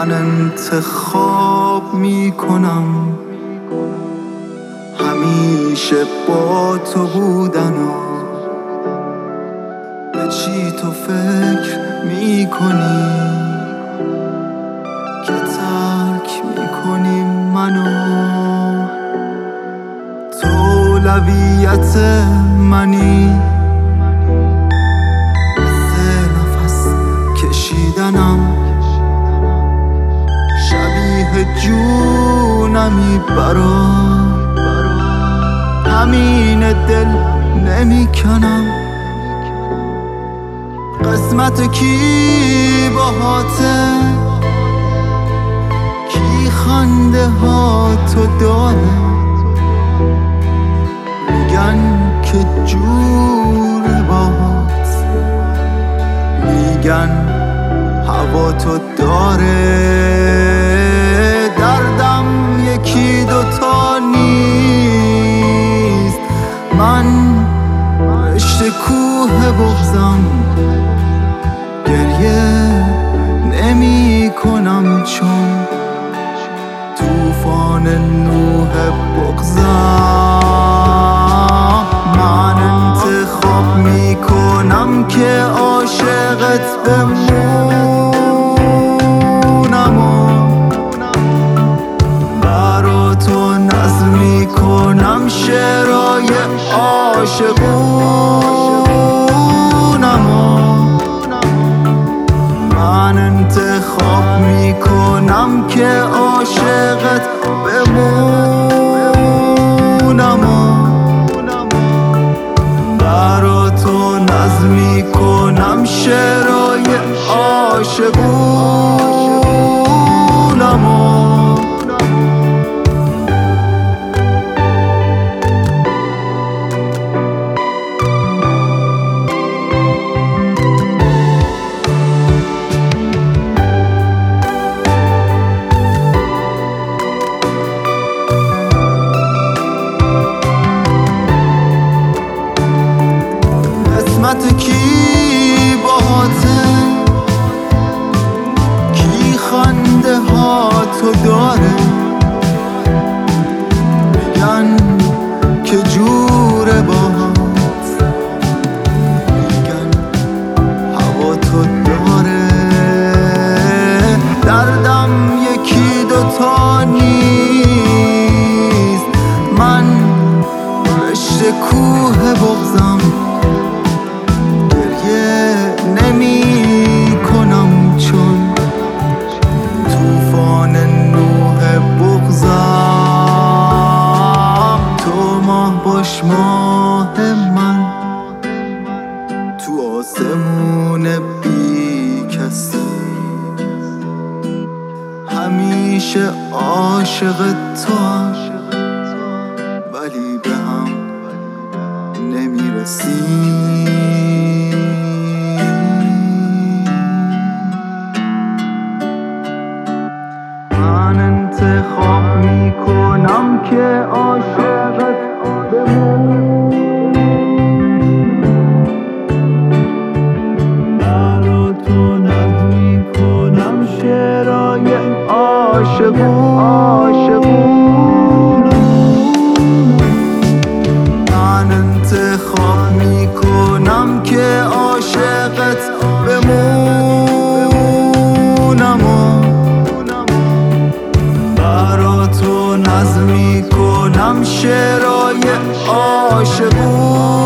من انتخاب میکنم همیشه با تو بودن و به چی تو فکر میکنی که ترک میکنی منو؟ تو اولویت منی، مثل نفس کشیدنم، شبیه جونمی برات، همین دل نمیکنم. قسمت کی باهاته، کی خنده ها تو داره؟ میگن که جور باهات، میگن هوا تو داره. دردم یکی دوتا نیست، من رشته کوه بغضم، گریه نمی کنم چون طوفان نوح بغضم. من انتخاب میکنم که عاشقت بمونم و برا تو نظم میکنم شعرهای عاشقونم و من انتخاب میکنم که عاشقت بمونم و برا تو نظم میکنم شعرهای عاشقونم و قسمت کی باهاته، کی خنده ها تو داره؟ میگن که جور باهات، میگن هوا تو داره. دردم یکی دوتا نیست، من رشته کوه بغضم، نمی کنم چون طوفان نوح بغضم. تو ماه باش ماه من، تو آسمون بی کسی، همیشه عاشق تو ولی به هم نمیرسی. من انتخاب میکنم که عاشقت بمونم، برا تو نظم میکنم شعرهای عاشقونم. من انتخاب میکنم که عاشقت بمونم و برا تو نظم میکنم شعرهای عاشقونم.